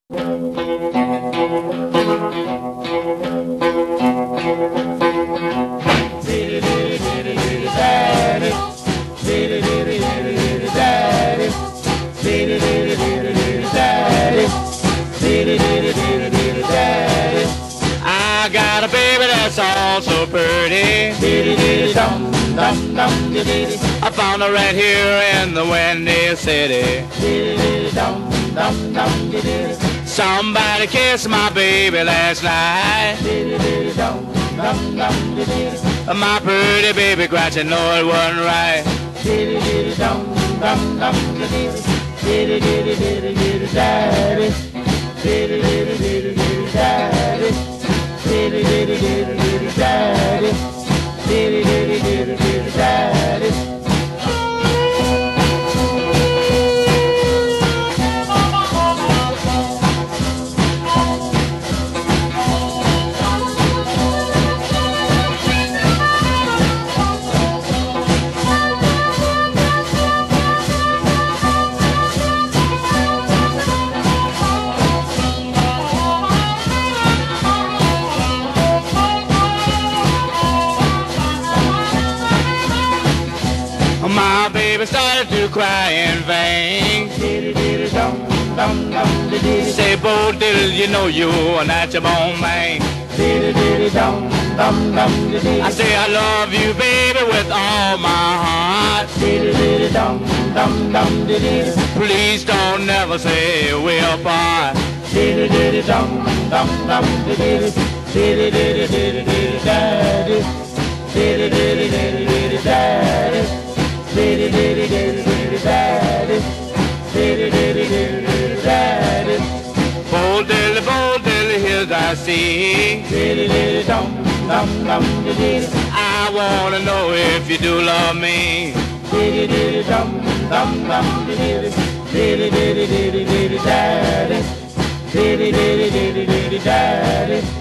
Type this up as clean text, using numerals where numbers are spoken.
I got a baby that's all so pretty. I found her right here in the Windy City. Somebody kissed my baby last night. My pretty baby cried, she know it wasn't right. My baby started to cry in vain. Say, Bo Diddle, you know you're not your bone man. I say I love you, baby, with all my heart. Please don't never say we're apart. Bo Diddle, hills I see. I wanna know if you do love me. Daddy.